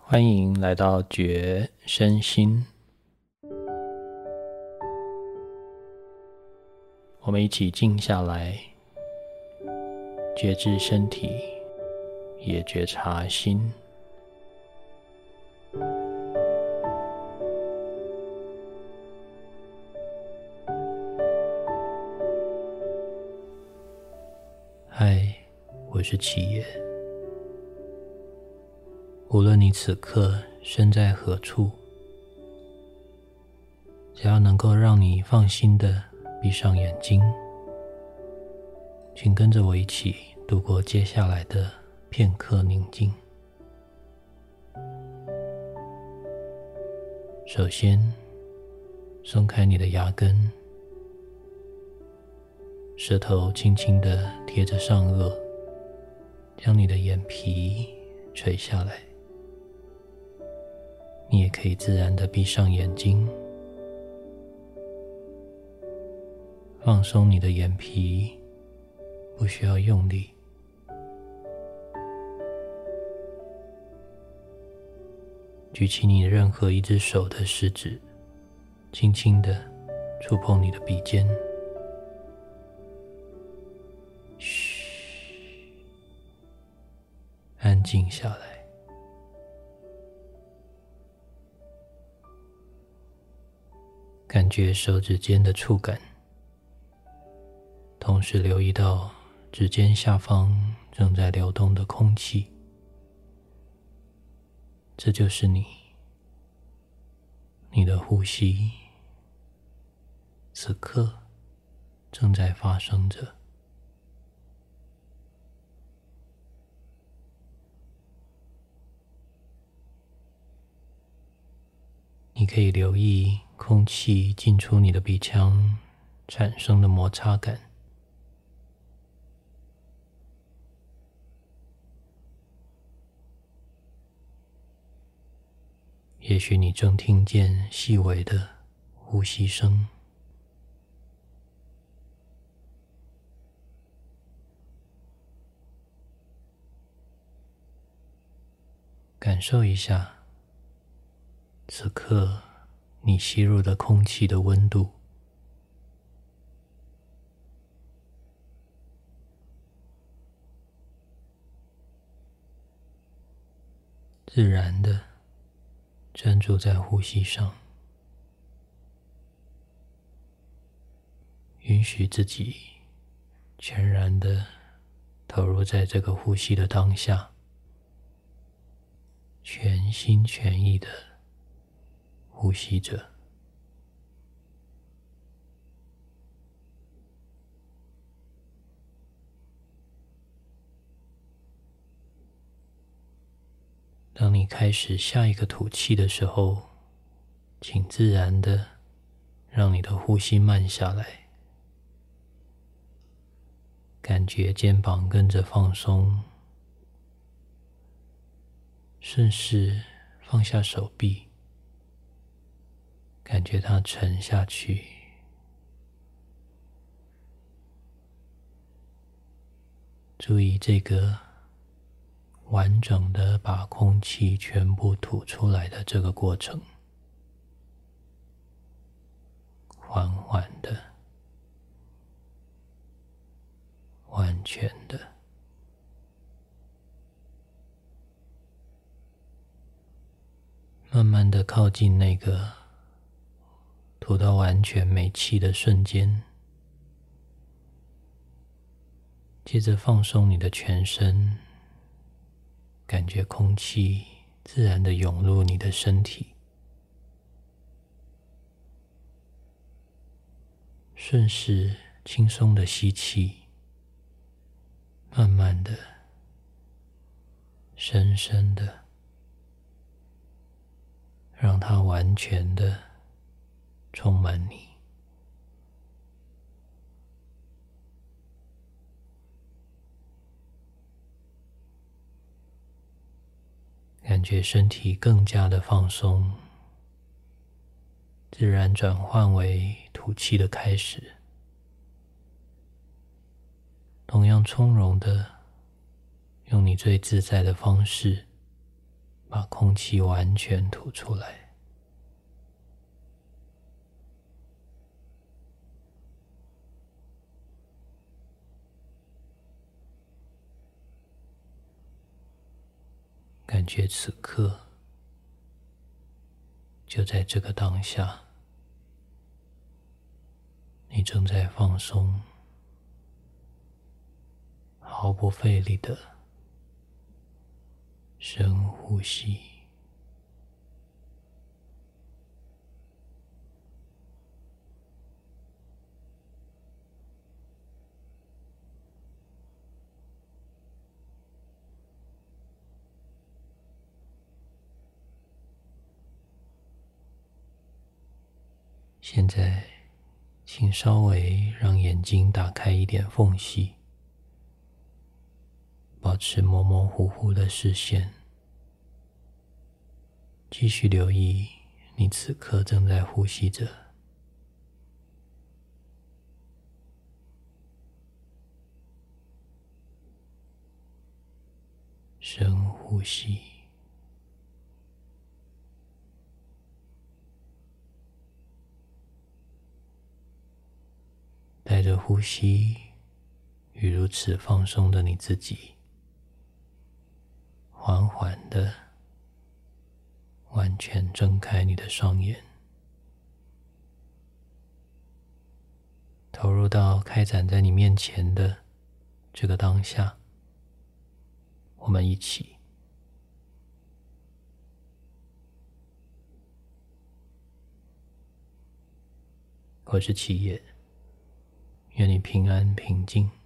欢迎来到觉身心，我们一起静下来，觉知身体，也觉察心。嗨，我是七爷。无论你此刻身在何处，只要能够让你放心的闭上眼睛，请跟着我一起度过接下来的片刻宁静。首先，松开你的牙根，舌头轻轻地贴着上颚，将你的眼皮垂下来。你也可以自然地闭上眼睛，放松你的眼皮，不需要用力。举起你任何一只手的食指，轻轻地触碰你的鼻尖。嘘，安静下来。感觉手指间的触感，同时留意到指尖下方正在流动的空气。这就是你的呼吸，此刻正在发生着。你可以留意空气进出你的鼻腔产生的摩擦感，也许你正听见细微的呼吸声。感受一下此刻你吸入的空气的温度，自然的专注在呼吸上，允许自己全然的投入在这个呼吸的当下，全心全意的呼吸着。当你开始下一个吐气的时候，请自然的让你的呼吸慢下来，感觉肩膀跟着放松，顺势放下手臂，感觉它沉下去。注意这个完整的把空气全部吐出来的这个过程，缓缓的，完全的。慢慢的靠近那个吐到完全没气的瞬间，接着放松你的全身，感觉空气自然的涌入你的身体，顺势轻松的吸气，慢慢的，深深的，让它完全的充满你。感觉身体更加的放松，自然转换为吐气的开始。同样从容的，用你最自在的方式，把把空气完全吐出来。感觉此刻，就在这个当下，你正在放松，毫不费力的深呼吸。现在，请稍微让眼睛打开一点缝隙，保持模模糊糊的视线，继续留意你此刻正在呼吸着。深呼吸，带着呼吸与如此放松的你自己，缓缓的完全睁开你的双眼，投入到开展在你面前的这个当下。我们一起。我是七叶，愿你平安平静。